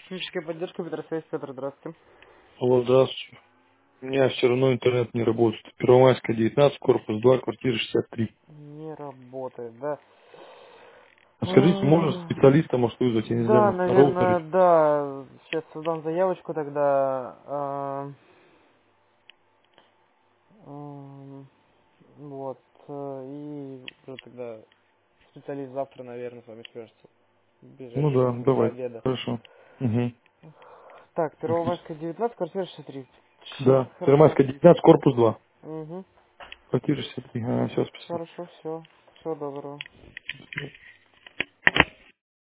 Техническая поддержка, Петросвязь, Петр, здравствуйте. Алло, здравствуйте. У меня все равно интернет не работает. Первомайская, 19, корпус 2, квартира 63. Не работает, да? А скажите, можно М, специалиста, может, вызвать, я не знаю, Да, может, на наверное, роутере? да. Сейчас создам заявочку тогда. Вот. И уже тогда специалист завтра, наверное, с вами свяжется. В Ну ближайшее да, время, до давайте. обеда. Хорошо. Угу. Так, Первомайская, 19, квартира 63. Сейчас, Да. хорошо. Первомайская, 19, корпус 2. Угу. Квартира 63. Ага, все, спасибо. Хорошо, все. Всего доброго.